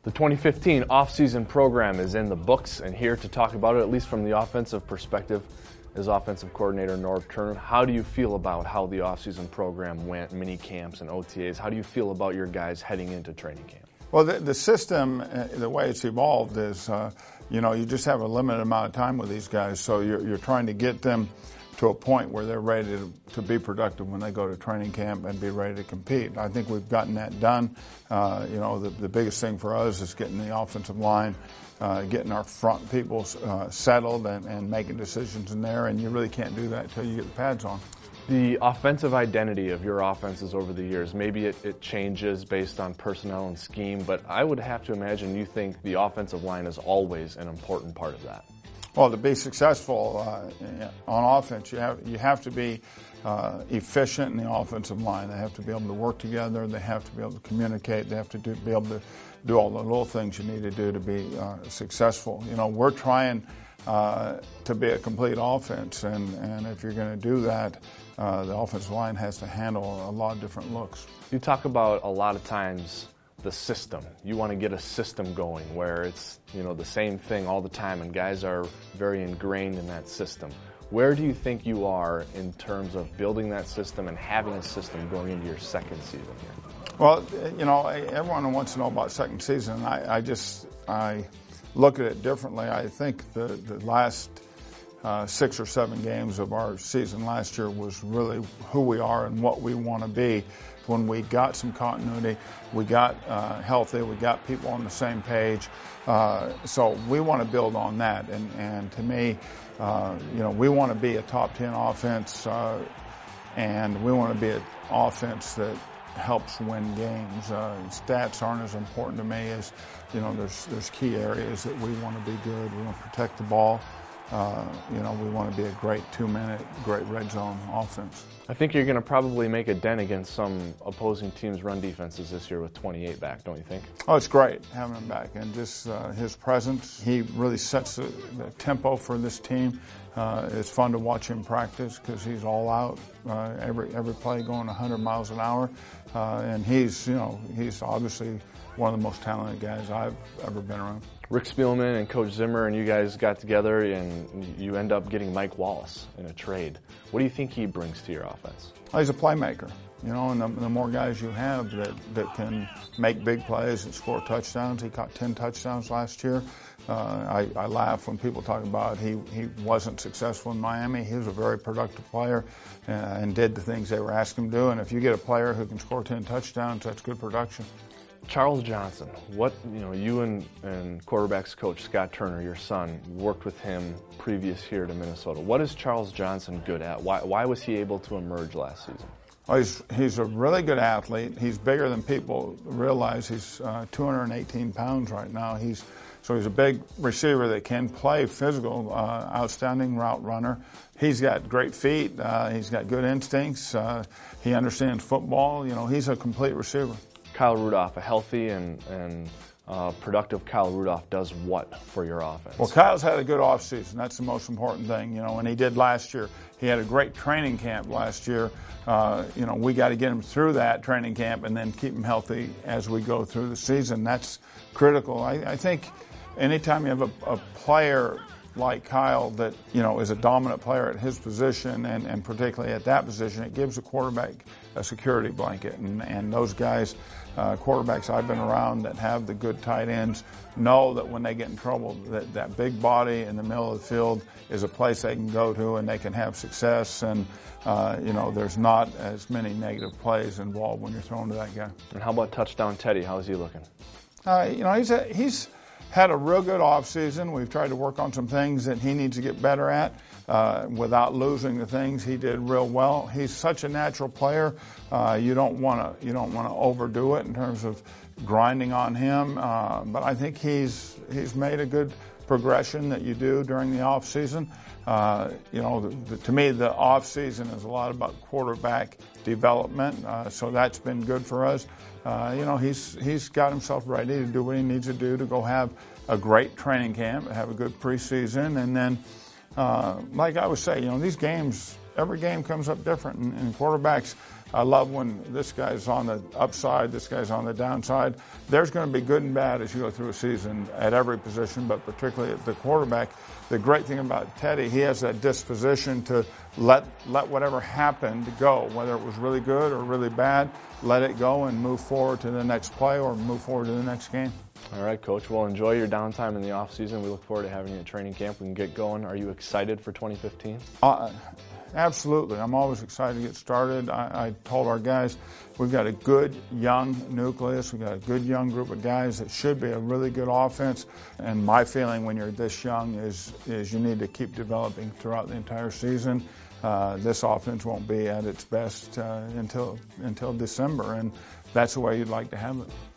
The 2015 offseason program is in the books, and here to talk about it, at least from the offensive perspective, is offensive coordinator Norv Turner. How do you feel about how the offseason program went, mini camps and OTAs? How do you feel about your guys heading into training camp? Well, the system, the way it's evolved is, you just have a limited amount of time with these guys, so you're trying to get them to a point where they're ready to be productive when they go to training camp and be ready to compete. I think we've gotten that done. The biggest thing for us is getting the offensive line, getting our front people settled and making decisions in there, and you really can't do that until you get the pads on. The offensive identity of your offenses over the years, maybe it changes based on personnel and scheme, but I would have to imagine you think the offensive line is always an important part of that. Well, to be successful on offense, you have to be efficient in the offensive line. They have to be able to work together. They have to be able to communicate. They have to be able to do all the little things you need to do to be successful. We're trying to be a complete offense, and if you're going to do that, the offensive line has to handle a lot of different looks. You talk about a lot of times the system. You want to get a system going where it's the same thing all the time and guys are very ingrained in that system. Where do you think you are in terms of building that system and having a system going into your second season here? Well, everyone wants to know about second season. I look at it differently. I think the last 6 or 7 games of our season last year was really who we are and what we want to be. When we got some continuity, we got healthy, we got people on the same page. So we want to build on that. And to me, we want to be a top 10 offense, and we want to be an offense that helps win games. Stats aren't as important to me as, there's key areas that we want to be good. We want to protect the ball. We want to be a great 2-minute, great red zone offense. I think you're going to probably make a dent against some opposing teams' run defenses this year with 28 back, don't you think? Oh, it's great having him back, and just his presence. He really sets the tempo for this team. It's fun to watch him practice because he's all out, every play going 100 miles an hour, and he's obviously one of the most talented guys I've ever been around. Rick Spielman and Coach Zimmer and you guys got together and you end up getting Mike Wallace in a trade. What do you think he brings to your offense? He's a playmaker, and the more guys you have that can make big plays and score touchdowns. He caught 10 touchdowns last year. I laugh when people talk about he wasn't successful in Miami. He was a very productive player and did the things they were asking him to do. And if you get a player who can score 10 touchdowns, that's good production. Charles Johnson, you and quarterbacks coach Scott Turner, your son, worked with him previous here to Minnesota. What is Charles Johnson good at? Why was he able to emerge last season? Oh, he's a really good athlete. He's bigger than people realize. He's 218 pounds right now. He's a big receiver that can play physical, outstanding route runner. He's got great feet. He's got good instincts. He understands football. He's a complete receiver. Kyle Rudolph, a healthy and productive Kyle Rudolph does what for your offense? Well, Kyle's had a good offseason. That's the most important thing, and he did last year. He had a great training camp last year. We got to get him through that training camp and then keep him healthy as we go through the season. That's critical. I think anytime you have a player like Kyle that, is a dominant player at his position and particularly at that position, it gives the quarterback a security blanket. And those guys, quarterbacks I've been around that have the good tight ends, know that when they get in trouble, that big body in the middle of the field is a place they can go to and they can have success. And, there's not as many negative plays involved when you're throwing to that guy. And how about touchdown Teddy? How is he looking? He's had a real good offseason. We've tried to work on some things that he needs to get better at without losing the things he did real well. He's such a natural player. You don't want to overdo it in terms of grinding on him. But I think he's made a good progression that you do during the offseason. To me, the offseason is a lot about quarterback development. So that's been good for us. He's got himself ready to do what he needs to do to go have a great training camp, have a good preseason, and then, like I would say, these games, every game comes up different, and quarterbacks I love when this guy's on the upside, this guy's on the downside. There's going to be good and bad as you go through a season at every position, but particularly at the quarterback. The great thing about Teddy, he has that disposition to let whatever happened go, whether it was really good or really bad, let it go and move forward to the next play or move forward to the next game. All right, Coach. Well, enjoy your downtime in the off season. We look forward to having you at training camp. We can get going. Are you excited for 2015? Absolutely. I'm always excited to get started. I told our guys we've got a good young nucleus. We've got a good young group of guys that should be a really good offense. And my feeling when you're this young is you need to keep developing throughout the entire season. This offense won't be at its best until December, and that's the way you'd like to have it.